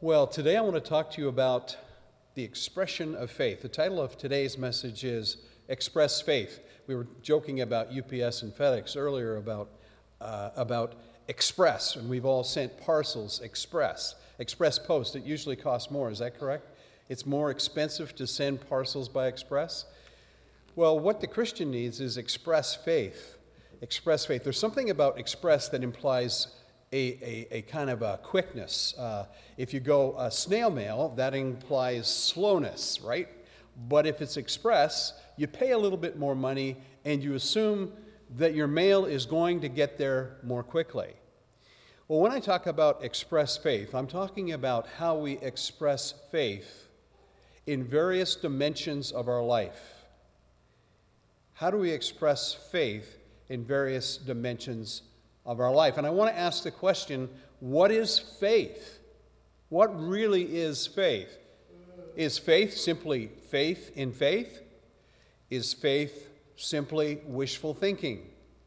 Well, today I want to talk to you about the expression of faith. The title of today's message is Express Faith. We were joking about UPS and FedEx earlier about express, and we've all sent parcels express post. It usually costs more, is that correct? It's more expensive to send parcels by express. Well, what the Christian needs is express faith. Express faith. There's something about express that implies a kind of a quickness. If you go snail mail, that implies slowness, right? But if it's express, you pay a little bit more money and you assume that your mail is going to get there more quickly. Well, when I talk about express faith, I'm talking about how we express faith in various dimensions of our life. How do we express faith in various dimensions of our life? And I want to ask the question, what is faith? What really is faith? Is faith simply faith in faith? Is faith simply wishful thinking?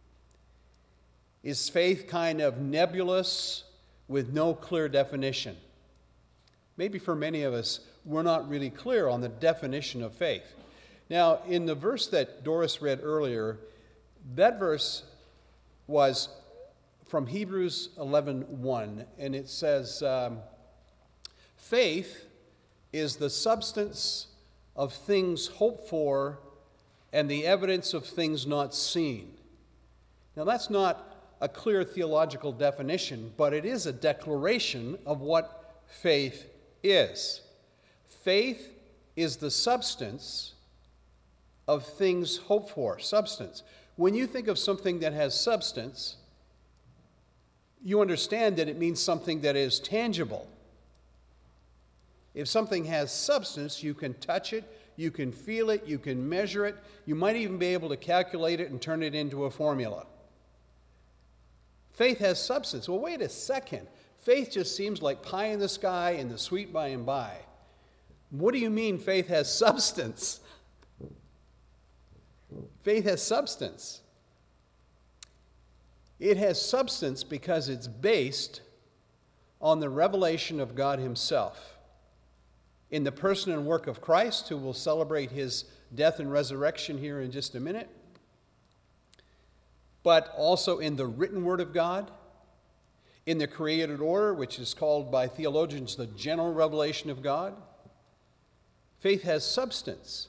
Is faith kind of nebulous with no clear definition? Maybe for many of us, we're not really clear on the definition of faith. Now, in the verse that Doris read earlier, that verse was from Hebrews 11:1, and it says, faith is the substance of things hoped for and the evidence of things not seen. Now, that's not a clear theological definition, but it is a declaration of what faith is. Faith is the substance of things hoped for. Substance. When you think of something that has substance, you understand that it means something that is tangible. If something has substance, you can touch it, you can feel it, you can measure it, you might even be able to calculate it and turn it into a formula. Faith has substance. Well, wait a second. Faith just seems like pie in the sky and the sweet by and by. What do you mean faith has substance? Faith has substance. It has substance because it's based on the revelation of God Himself. In the person and work of Christ, who will celebrate His death and resurrection here in just a minute, but also in the written Word of God, in the created order, which is called by theologians the general revelation of God. Faith has substance.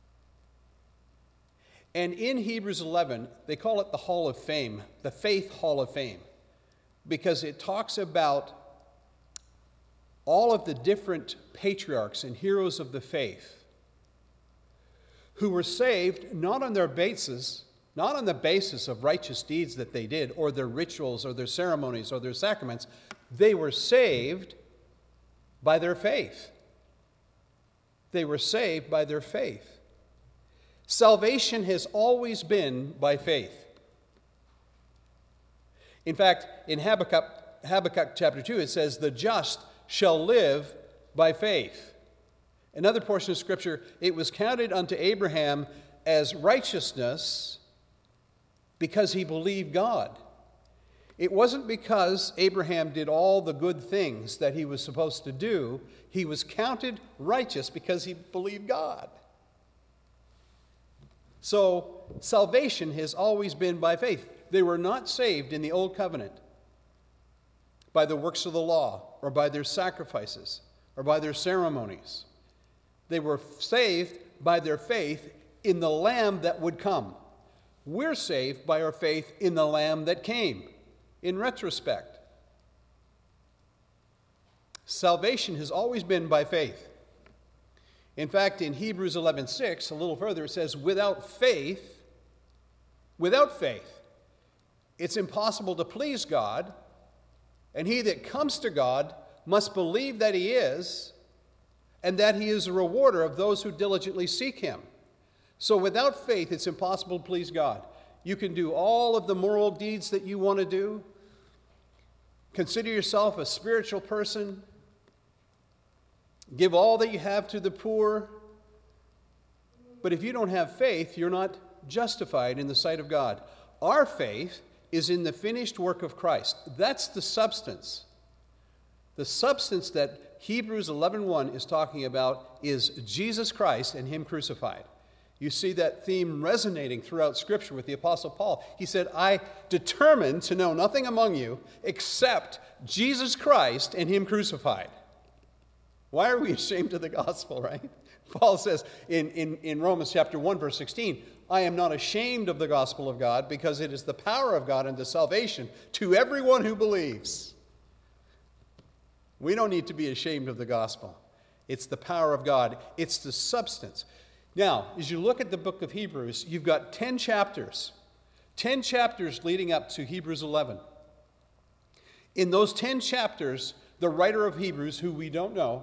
And in Hebrews 11, they call it the Hall of Fame, the Faith Hall of Fame, because it talks about all of the different patriarchs and heroes of the faith who were saved not on the basis of righteous deeds that they did, or their rituals, or their ceremonies, or their sacraments. They were saved by their faith. They were saved by their faith. Salvation has always been by faith. In fact, in Habakkuk chapter 2, it says, "The just shall live by faith." Another portion of Scripture, "It was counted unto Abraham as righteousness because he believed God." It wasn't because Abraham did all the good things that he was supposed to do. He was counted righteous because he believed God. So salvation has always been by faith. They were not saved in the Old Covenant by the works of the law, or by their sacrifices, or by their ceremonies. They were saved by their faith in the Lamb that would come. We're saved by our faith in the Lamb that came, in retrospect. Salvation has always been by faith. In fact, in Hebrews 11:6, a little further, it says, without faith, it's impossible to please God, and he that comes to God must believe that He is, and that He is a rewarder of those who diligently seek Him. So without faith, it's impossible to please God. You can do all of the moral deeds that you want to do, consider yourself a spiritual person, give all that you have to the poor, but if you don't have faith, you're not justified in the sight of God. Our faith is in the finished work of Christ. That's the substance. The substance that Hebrews 11:1 is talking about is Jesus Christ and him crucified. You see that theme resonating throughout Scripture with the Apostle Paul. He said, I determined to know nothing among you except Jesus Christ and him crucified. Why are we ashamed of the gospel, right? Paul says in Romans chapter 1, verse 16, I am not ashamed of the gospel of God because it is the power of God unto salvation to everyone who believes. We don't need to be ashamed of the gospel. It's the power of God. It's the substance. Now, as you look at the book of Hebrews, you've got 10 chapters leading up to Hebrews 11. In those 10 chapters, the writer of Hebrews, who we don't know,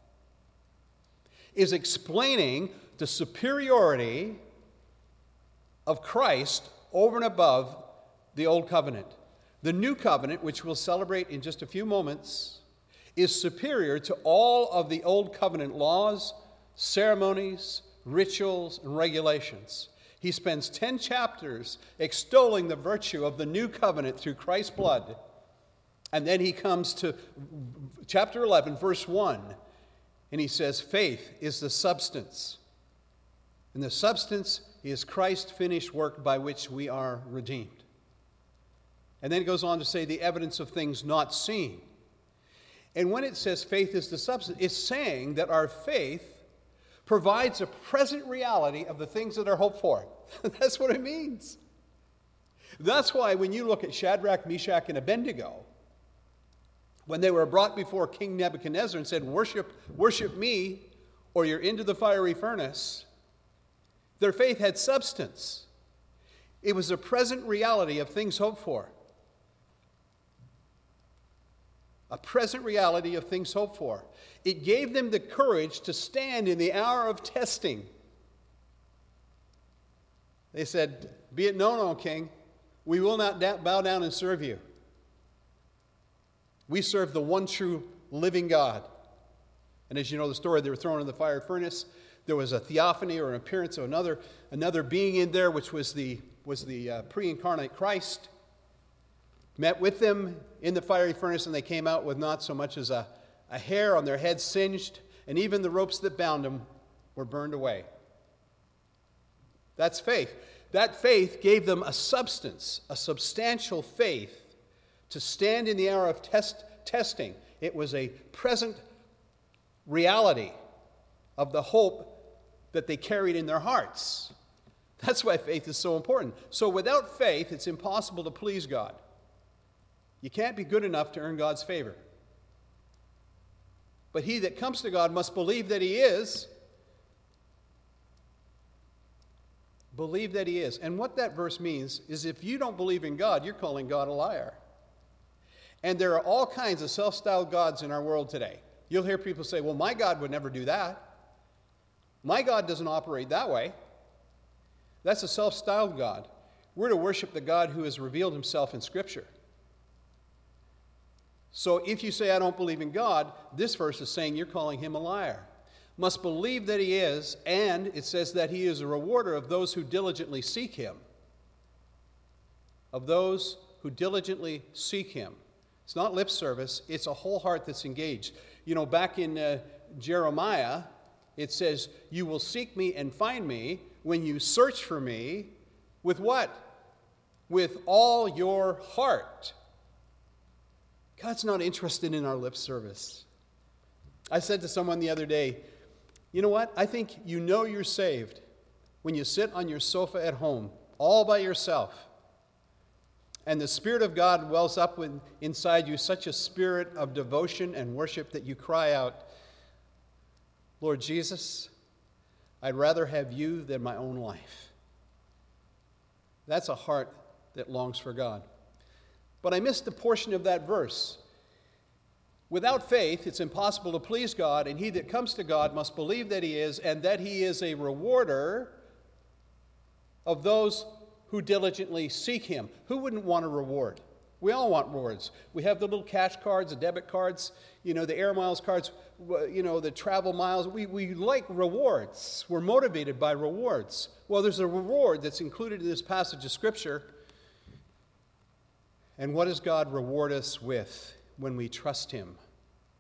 is explaining the superiority of Christ over and above the old covenant. The new covenant, which we'll celebrate in just a few moments, is superior to all of the old covenant laws, ceremonies, rituals, and regulations. He spends 10 chapters extolling the virtue of the new covenant through Christ's blood. And then he comes to chapter 11, verse 1, and he says, faith is the substance. And the substance is Christ's finished work by which we are redeemed. And then it goes on to say the evidence of things not seen. And when it says faith is the substance, it's saying that our faith provides a present reality of the things that are hoped for. That's what it means. That's why when you look at Shadrach, Meshach, and Abednego, when they were brought before King Nebuchadnezzar and said, worship me, or you're into the fiery furnace, their faith had substance. It was a present reality of things hoped for. A present reality of things hoped for. It gave them the courage to stand in the hour of testing. They said, be it known, O king, we will not bow down and serve you. We serve the one true living God. And as you know the story, they were thrown in the fire furnace. There was a theophany or an appearance of another being in there, which was the pre-incarnate Christ. Met with them in the fiery furnace, and they came out with not so much as a hair on their head singed, and even the ropes that bound them were burned away. That's faith. That faith gave them a substance, a substantial faith to stand in the hour of testing. It was a present reality of the hope that they carried in their hearts. That's why faith is so important. So without faith, it's impossible to please God. You can't be good enough to earn God's favor. But he that comes to God must believe that he is. Believe that he is. And what that verse means is if you don't believe in God, you're calling God a liar. And there are all kinds of self-styled gods in our world today. You'll hear people say, well, my God would never do that. My God doesn't operate that way. That's a self-styled God. We're to worship the God who has revealed himself in Scripture. So if you say, I don't believe in God, this verse is saying you're calling him a liar. Must believe that he is, and it says that he is a rewarder of those who diligently seek him. Of those who diligently seek him. It's not lip service, it's a whole heart that's engaged. You know, back in Jeremiah, it says, you will seek me and find me when you search for me with what? With all your heart. God's not interested in our lip service. I said to someone the other day, you know what? I think you know you're saved when you sit on your sofa at home all by yourself and the Spirit of God wells up inside you such a spirit of devotion and worship that you cry out, Lord Jesus, I'd rather have you than my own life. That's a heart that longs for God. But I missed a portion of that verse. Without faith, it's impossible to please God, and he that comes to God must believe that he is, and that he is a rewarder of those who diligently seek him. Who wouldn't want a reward? We all want rewards. We have the little cash cards, the debit cards, the air miles cards, the travel miles. We like rewards. We're motivated by rewards. Well, there's a reward that's included in this passage of Scripture. And what does God reward us with when we trust him?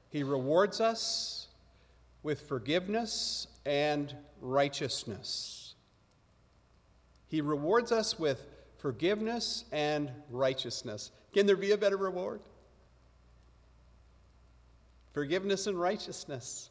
He rewards us with forgiveness and righteousness. He rewards us with forgiveness and righteousness. Can there be a better reward? Forgiveness and righteousness.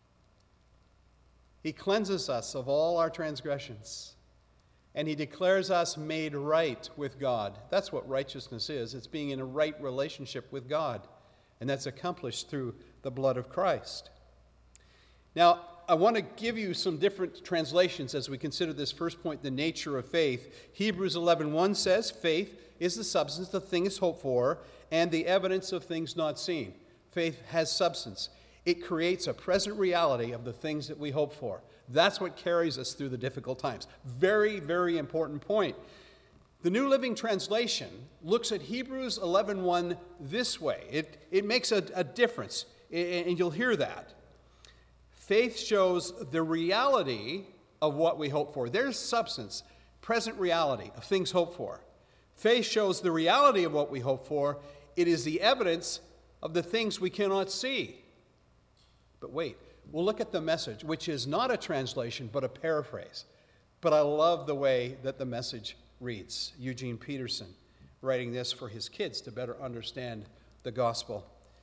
He cleanses us of all our transgressions, and he declares us made right with God. That's what righteousness is. It's being in a right relationship with God, and that's accomplished through the blood of Christ. Now, I want to give you some different translations as we consider this first point, the nature of faith. Hebrews 11:1 says, faith is the substance of things hoped for and the evidence of things not seen. Faith has substance. It creates a present reality of the things that we hope for. That's what carries us through the difficult times. Very, very important point. The New Living Translation looks at Hebrews 11:1 this way. It makes a difference, and you'll hear that. Faith shows the reality of what we hope for. There's substance, present reality of things hoped for. Faith shows the reality of what we hope for. It is the evidence of the things we cannot see. But wait, we'll look at the Message, which is not a translation, but a paraphrase. But I love the way that the Message reads. Eugene Peterson, writing this for his kids to better understand the gospel.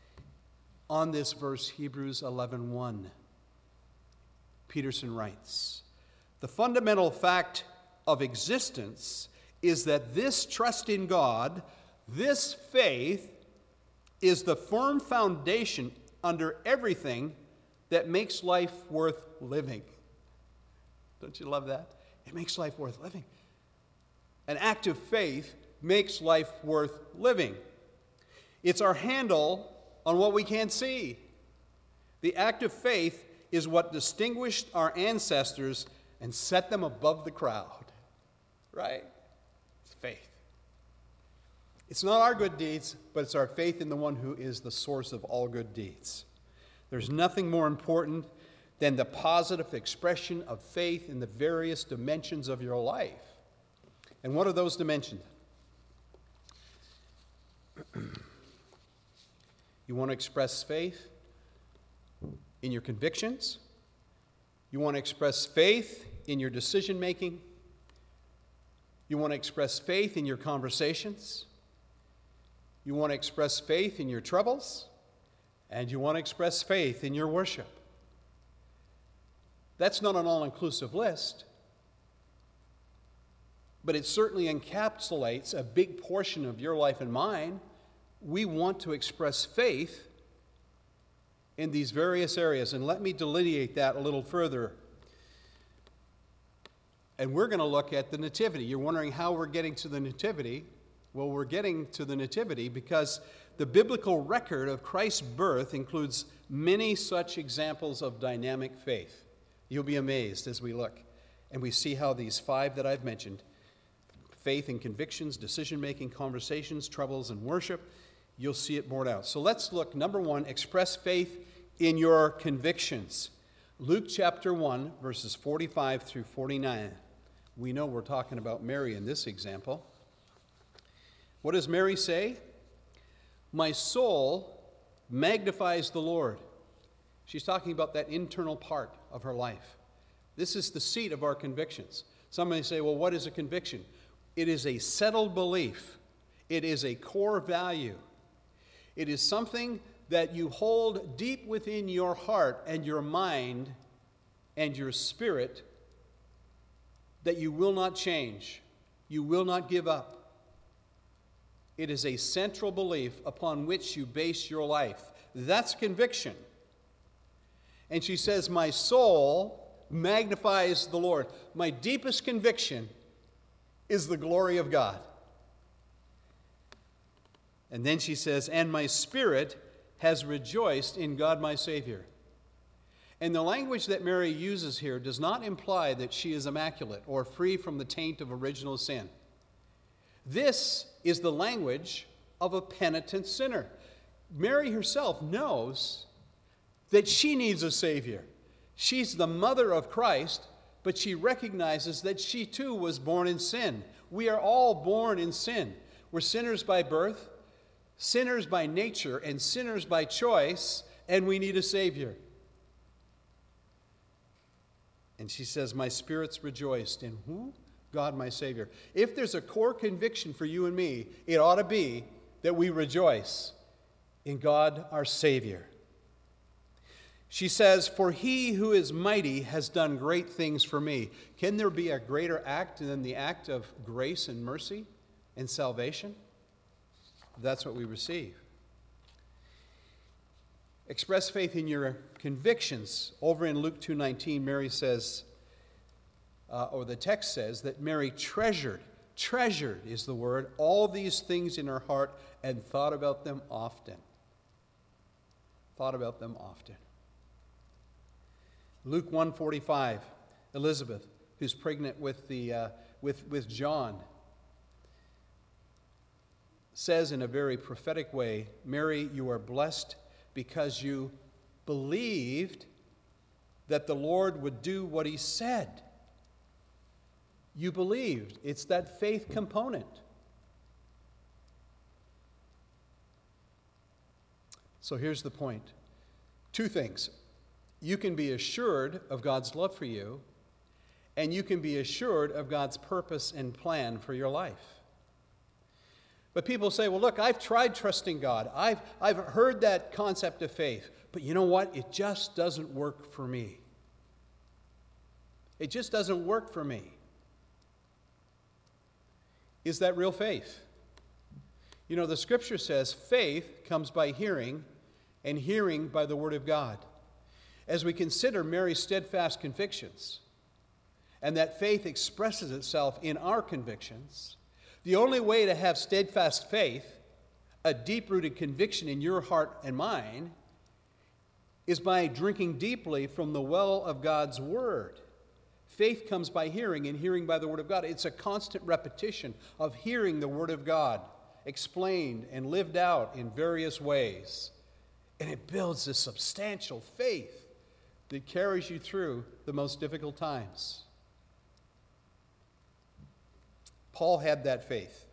On this verse, Hebrews 11:1, Peterson writes, the fundamental fact of existence is that this trust in God, this faith, is the firm foundation under everything that makes life worth living. Don't you love that? It makes life worth living. An act of faith makes life worth living. It's our handle on what we can't see. The act of faith is what distinguished our ancestors and set them above the crowd. Right? It's faith. It's not our good deeds, but it's our faith in the one who is the source of all good deeds. There's nothing more important than the positive expression of faith in the various dimensions of your life. And what are those dimensions? You want to express faith in your convictions. You want to express faith in your decision making. You want to express faith in your conversations. You want to express faith in your troubles. And you want to express faith in your worship. That's not an all-inclusive list, but it certainly encapsulates a big portion of your life and mine. We want to express faith in these various areas, and let me delineate that a little further. And we're going to look at the Nativity. You're wondering how we're getting to the Nativity. Well, we're getting to the Nativity because the biblical record of Christ's birth includes many such examples of dynamic faith. You'll be amazed as we look and we see how these 5 that I've mentioned, faith and convictions, decision-making, conversations, troubles, and worship, you'll see it borne out. So let's look. Number 1, express faith in your convictions. Luke chapter 1, verses 45 through 49. We know we're talking about Mary in this example. What does Mary say? My soul magnifies the Lord. She's talking about that internal part of her life. This is the seat of our convictions. Somebody say, well, what is a conviction? It is a settled belief. It is a core value. It is something that you hold deep within your heart and your mind and your spirit that you will not change. You will not give up. It is a central belief upon which you base your life. That's conviction. And she says, my soul magnifies the Lord. My deepest conviction is the glory of God. And then she says, and my spirit has rejoiced in God my Savior. And the language that Mary uses here does not imply that she is immaculate or free from the taint of original sin. This is the language of a penitent sinner. Mary herself knows that she needs a Savior. She's the mother of Christ, but she recognizes that she too was born in sin. We are all born in sin. We're sinners by birth, sinners by nature, and sinners by choice, and we need a Savior. And she says, my spirit's rejoiced in who? God, my Savior. If there's a core conviction for you and me, it ought to be that we rejoice in God, our Savior. She says, for he who is mighty has done great things for me. Can there be a greater act than the act of grace and mercy and salvation? That's what we receive. Express faith in your convictions. Over in Luke 2:19, Mary says, or the text says, that Mary treasured is the word, all these things in her heart and thought about them often. Thought about them often. Luke 1:45, Elizabeth, who's pregnant with John, says in a very prophetic way, Mary, you are blessed because you believed that the Lord would do what he said. You believed. It's that faith component. So here's the point. Two things. You can be assured of God's love for you, and you can be assured of God's purpose and plan for your life. But people say, well, look, I've tried trusting God. I've heard that concept of faith. But you know what? It just doesn't work for me. It just doesn't work for me. Is that real faith? You know, the scripture says faith comes by hearing, and hearing by the word of God. As we consider Mary's steadfast convictions, and that faith expresses itself in our convictions, the only way to have steadfast faith, a deep-rooted conviction in your heart and mind, is by drinking deeply from the well of God's word. Faith comes by hearing, and hearing by the word of God. It's a constant repetition of hearing the word of God explained and lived out in various ways. And it builds a substantial faith that carries you through the most difficult times. Paul had that faith.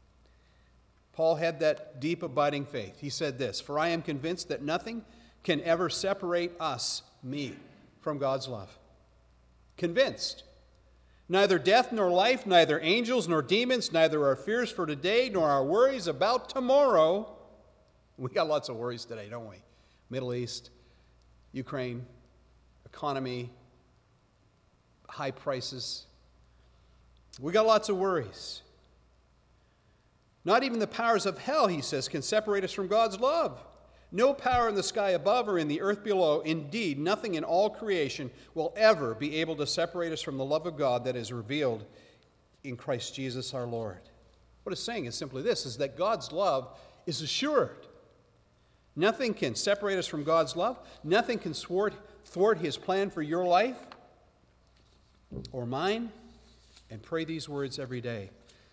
Paul had that deep, abiding faith. He said this, for I am convinced that nothing can ever separate us, me, from God's love. Convinced. Neither death nor life, neither angels nor demons, neither our fears for today nor our worries about tomorrow. We got lots of worries today, don't we? Middle East, Ukraine, economy, high prices. We got lots of worries. Not even the powers of hell, he says, can separate us from God's love. No power in the sky above or in the earth below, indeed, nothing in all creation will ever be able to separate us from the love of God that is revealed in Christ Jesus our Lord. What it's saying is simply this, is that God's love is assured. Nothing can separate us from God's love. Nothing can thwart his plan for your life or mine. And pray these words every day.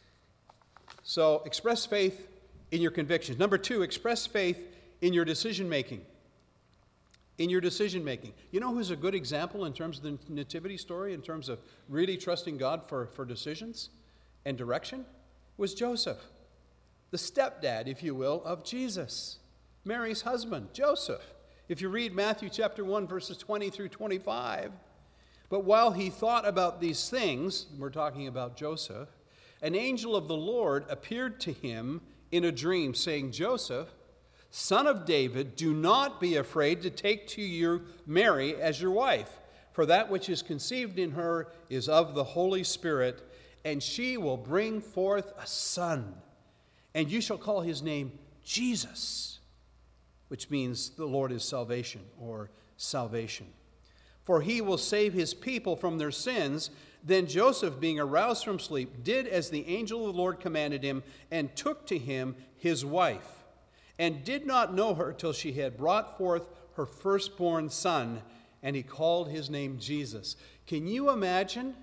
So, express faith in your convictions. Number two, express faith in your decision-making. In your decision-making. You know who's a good example in terms of the nativity story, in terms of really trusting God for decisions and direction? Was Joseph, the stepdad, if you will, of Jesus. Mary's husband, Joseph. If you read Matthew chapter 1, verses 20 through 25, but while he thought about these things, we're talking about Joseph, an angel of the Lord appeared to him in a dream, saying, Joseph, son of David, do not be afraid to take to you Mary as your wife, for that which is conceived in her is of the Holy Spirit, and she will bring forth a son, and you shall call his name Jesus, which means the Lord is salvation, or salvation. For he will save his people from their sins. Then Joseph, being aroused from sleep, did as the angel of the Lord commanded him, and took to him his wife, and did not know her till she had brought forth her firstborn son, and he called his name Jesus. Can you imagine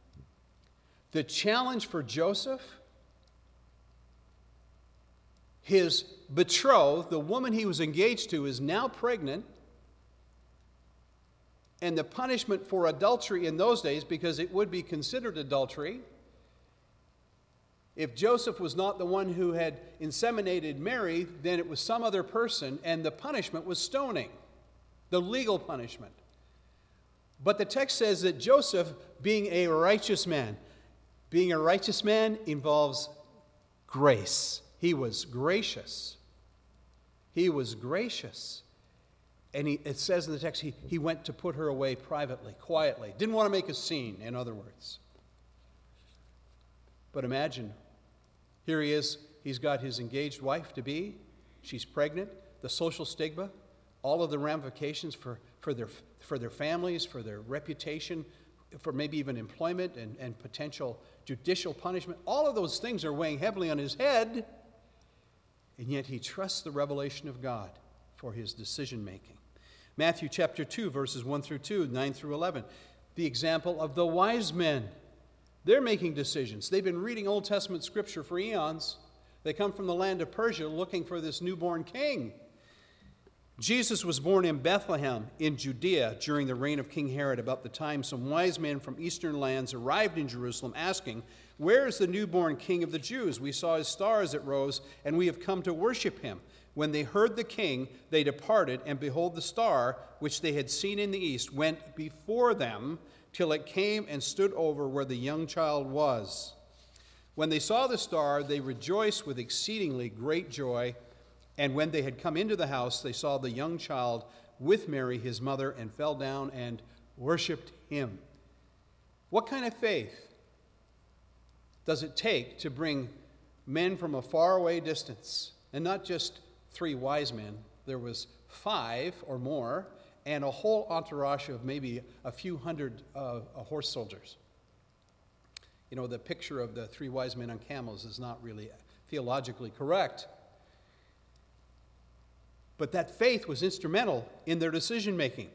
the challenge for Joseph? His betrothed, the woman he was engaged to, is now pregnant. And the punishment for adultery in those days, because it would be considered adultery, if Joseph was not the one who had inseminated Mary, then it was some other person, and the punishment was stoning. the legal punishment. But the text says that Joseph, being a righteous man involves grace. He was gracious. He was gracious. And it says in the text, he went to put her away privately, quietly. Didn't want to make a scene, in other words. But imagine, here he is, he's got his engaged wife-to-be, she's pregnant, the social stigma, all of the ramifications for their families, for their reputation, for maybe even employment and potential judicial punishment. All of those things are weighing heavily on his head, and yet he trusts the revelation of God for his decision-making. Matthew chapter 2, verses 1 through 2, 9 through 11. The example of the wise men. They're making decisions. They've been reading Old Testament scripture for eons. They come from the land of Persia looking for this newborn king. Jesus was born in Bethlehem in Judea during the reign of King Herod. About the time some wise men from eastern lands arrived in Jerusalem asking, "Where is the newborn king of the Jews? We saw his star as it rose, and we have come to worship him." When they heard the king, they departed, and behold, the star, which they had seen in the east, went before them till it came and stood over where the young child was. When they saw the star, they rejoiced with exceedingly great joy. And when they had come into the house, they saw the young child with Mary, his mother, and fell down and worshiped him. What kind of faith does it take to bring men from a faraway distance, and not just 3 wise men? There was 5 or more, and a whole entourage of maybe a few hundred horse soldiers. You know, the picture of the 3 wise men on camels is not really theologically correct. But that faith was instrumental in their decision-making.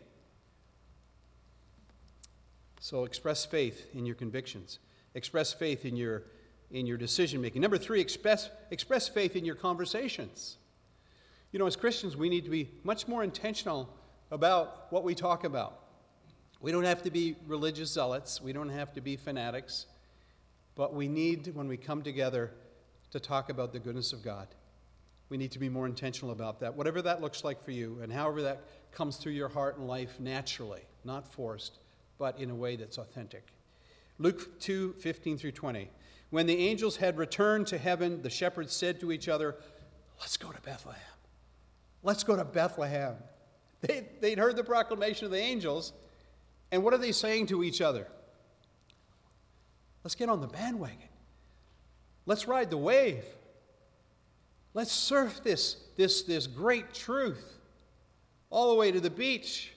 So express faith in your convictions. Express faith in your decision-making. Number 3, express faith in your conversations. You know, as Christians, we need to be much more intentional about what we talk about. We don't have to be religious zealots. We don't have to be fanatics. But we need, when we come together, to talk about the goodness of God. We need to be more intentional about that, whatever that looks like for you, and however that comes through your heart and life naturally, not forced, but in a way that's authentic. Luke 2, 15 through 20. When the angels had returned to heaven, the shepherds said to each other, "Let's go to Bethlehem. Let's go to Bethlehem." They'd heard the proclamation of the angels, and what are they saying to each other? Let's get on the bandwagon. Let's ride the wave. Let's surf this great truth all the way to the beach.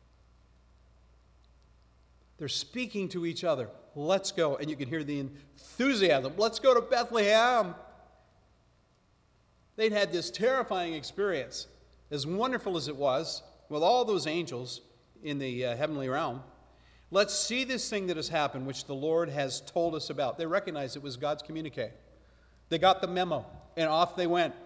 They're speaking to each other. Let's go. And you can hear the enthusiasm. Let's go to Bethlehem. They'd had this terrifying experience, as wonderful as it was, with all those angels in the heavenly realm. Let's see this thing that has happened, which the Lord has told us about. They recognized it was God's communique. They got the memo, and off they went.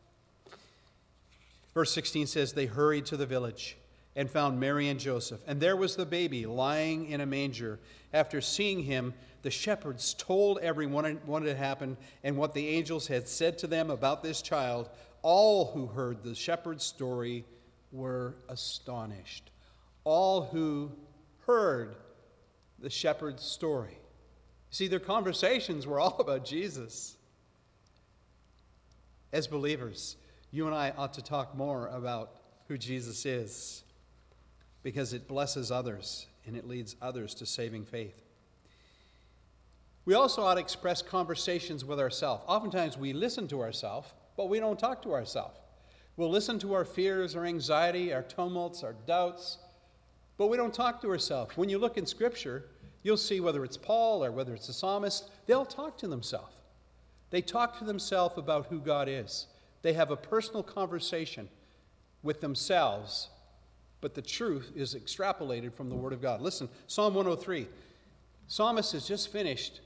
Verse 16 says, they hurried to the village and found Mary and Joseph. And there was the baby lying in a manger. After seeing him, the shepherds told everyone what had happened and what the angels had said to them about this child. All who heard the shepherd's story were astonished. All who heard the shepherd's story. See, their conversations were all about Jesus. As believers, you and I ought to talk more about who Jesus is, because it blesses others and it leads others to saving faith. We also ought to express conversations with ourselves. Oftentimes we listen to ourselves, but we don't talk to ourselves. We'll listen to our fears, our anxiety, our tumults, our doubts, but we don't talk to ourselves. When you look in Scripture, you'll see whether it's Paul or whether it's the psalmist, they'll talk to themselves. They talk to themselves about who God is. They have a personal conversation with themselves, but the truth is extrapolated from the Word of God. Listen, Psalm 103. Psalmist has just finished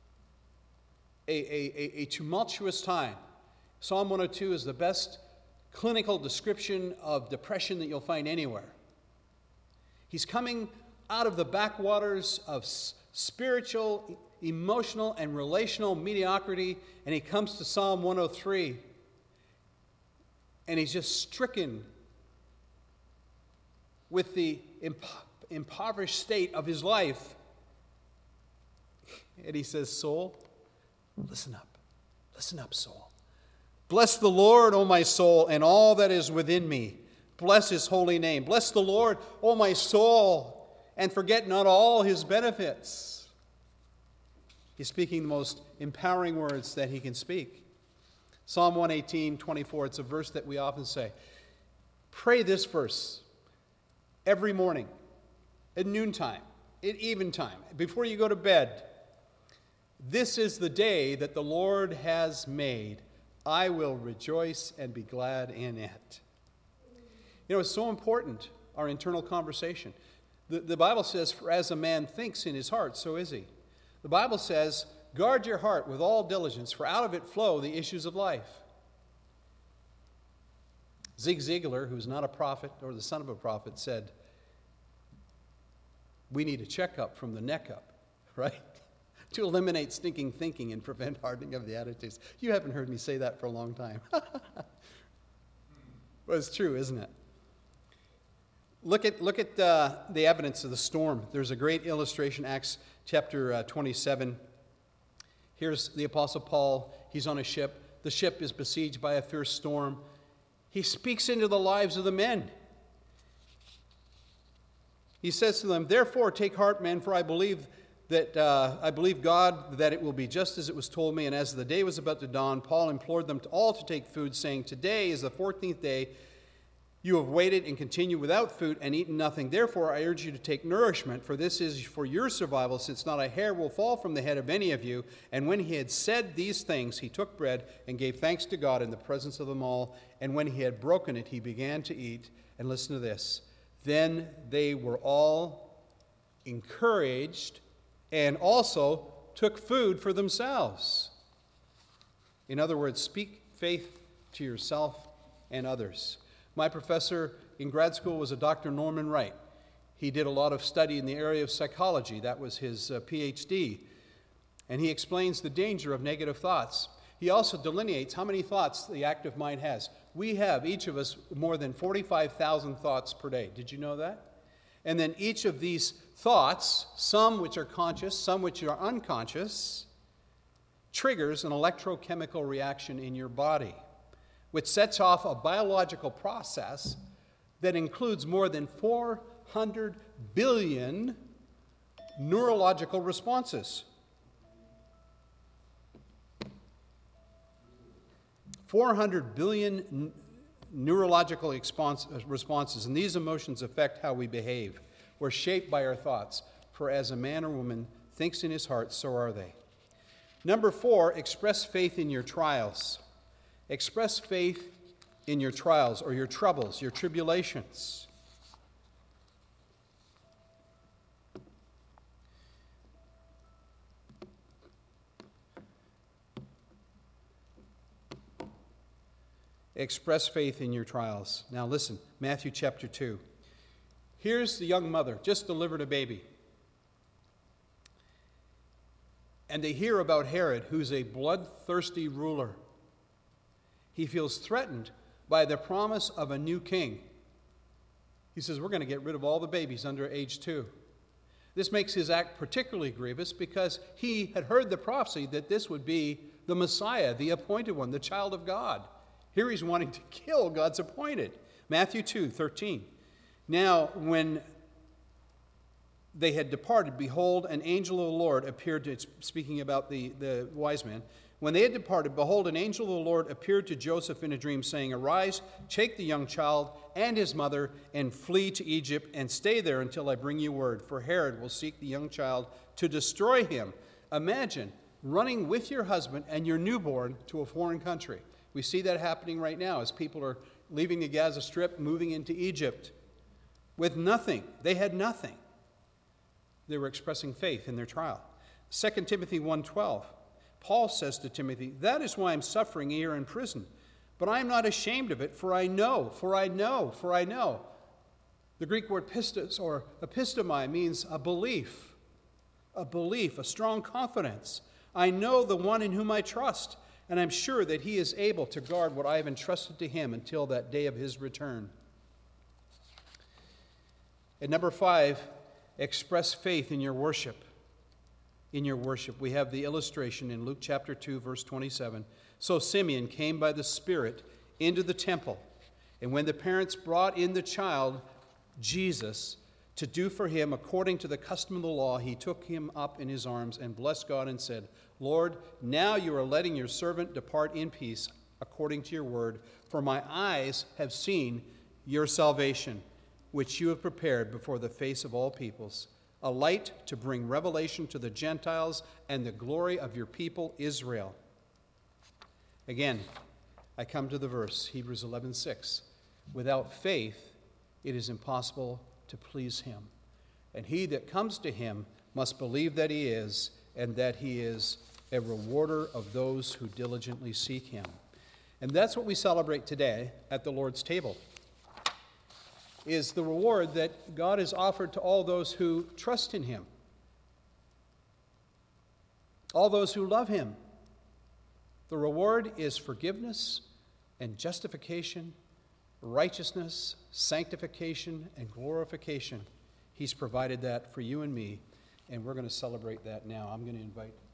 a tumultuous time. Psalm 102 is the best clinical description of depression that you'll find anywhere. He's coming out of the backwaters of spiritual, emotional, and relational mediocrity, and he comes to Psalm 103, and he's just stricken with the impoverished state of his life. And he says, soul, listen up. Listen up, soul. Bless the Lord, O my soul, and all that is within me. Bless his holy name. Bless the Lord, O my soul, and forget not all his benefits. He's speaking the most empowering words that he can speak. Psalm 118:24, it's a verse that we often say. Pray this verse every morning, at noontime, at eventime, before you go to bed. This is the day that the Lord has made. I will rejoice and be glad in it. You know, it's so important, our internal conversation. The Bible says, for as a man thinks in his heart, so is he. The Bible says, guard your heart with all diligence, for out of it flow the issues of life. Zig Ziglar, who's not a prophet or the son of a prophet, said, we need a checkup from the neck up, right? To eliminate stinking thinking and prevent hardening of the attitudes. You haven't heard me say that for a long time. But it's true, isn't it? Look at the evidence of the storm. There's a great illustration, Acts chapter 27. Here's the Apostle Paul. He's on a ship. The ship is besieged by a fierce storm. He speaks into the lives of the men. He says to them, therefore take heart, men, for I believe God that it will be just as it was told me. And as the day was about to dawn, Paul implored them all to take food, saying, today is the 14th day. You have waited and continued without food and eaten nothing. Therefore, I urge you to take nourishment, for this is for your survival, since not a hair will fall from the head of any of you. And when he had said these things, he took bread and gave thanks to God in the presence of them all. And when he had broken it, he began to eat. And listen to this. Then they were all encouraged and also took food for themselves. In other words, speak faith to yourself and others. My professor in grad school was a Dr. Norman Wright. He did a lot of study in the area of psychology. That was his PhD. And he explains the danger of negative thoughts. He also delineates how many thoughts the active mind has. We have, each of us, more than 45,000 thoughts per day. Did you know that? And then each of these thoughts, some which are conscious, some which are unconscious, triggers an electrochemical reaction in your body, which sets off a biological process that includes more than 400 billion neurological responses. 400 billion neurological responses, and these emotions affect how we behave. We're shaped by our thoughts, for as a man or woman thinks in his heart, so are they. Number 4, express faith in your trials. Express faith in your trials or your troubles, your tribulations. Express faith in your trials. Now listen, Matthew chapter 2. Here's the young mother, just delivered a baby. And they hear about Herod, who's a bloodthirsty ruler. He feels threatened by the promise of a new king. He says, we're going to get rid of all the babies under age 2. This makes his act particularly grievous because he had heard the prophecy that this would be the Messiah, the appointed one, the child of God. Here he's wanting to kill God's appointed. Matthew 2:13. Now, when they had departed, behold, an angel of the Lord appeared to, speaking about the wise men, when they had departed, behold, an angel of the Lord appeared to Joseph in a dream, saying, arise, take the young child and his mother, and flee to Egypt, and stay there until I bring you word, for Herod will seek the young child to destroy him. Imagine running with your husband and your newborn to a foreign country. We see that happening right now as people are leaving the Gaza Strip, moving into Egypt with nothing. They had nothing. They were expressing faith in their trial. 2 Timothy 1:12. Paul says to Timothy, that is why I'm suffering here in prison. But I am not ashamed of it, for I know. The Greek word pistos or epistomai means a belief, a strong confidence. I know the one in whom I trust, and I'm sure that he is able to guard what I have entrusted to him until that day of his return. And number 5, express faith in your worship. In your worship. We have the illustration in Luke chapter 2, verse 27. So Simeon came by the Spirit into the temple, and when the parents brought in the child, Jesus, to do for him according to the custom of the law, he took him up in his arms and blessed God and said, Lord, now you are letting your servant depart in peace according to your word, for my eyes have seen your salvation, which you have prepared before the face of all peoples, a light to bring revelation to the Gentiles and the glory of your people Israel. Again, I come to the verse, Hebrews 11:6. Without faith, it is impossible to please him. And he that comes to him must believe that he is, and that he is a rewarder of those who diligently seek him. And that's what we celebrate today at the Lord's table, is the reward that God has offered to all those who trust in him, all those who love him. The reward is forgiveness and justification, righteousness, sanctification, and glorification. He's provided that for you and me, and we're going to celebrate that now. I'm going to invite